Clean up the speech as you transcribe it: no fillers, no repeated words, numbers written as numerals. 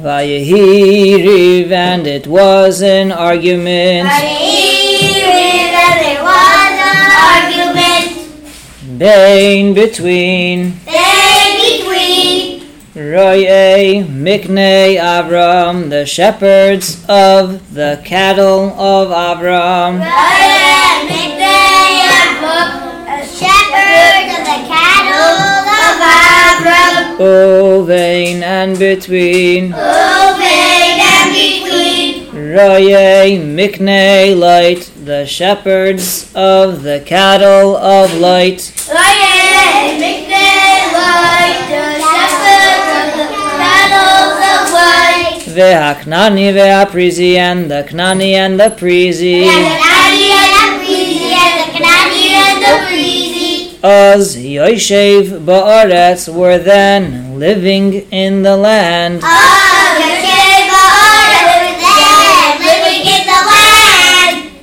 Vayehi riv, and it was an argument. Between Royei Miknei Avram, the shepherds of the cattle of Avram. Royei Miknei Avram, the shepherds of the cattle of Avram. Uvein and between Royei Miknei Light, the shepherds of the cattle of light. Royei Miknei Light, the shepherds of the cattle of light. Ve'aknani ve'aprizi, and the Knani and the Prizi. Az Yoshev Ba'aretz were then living in the land.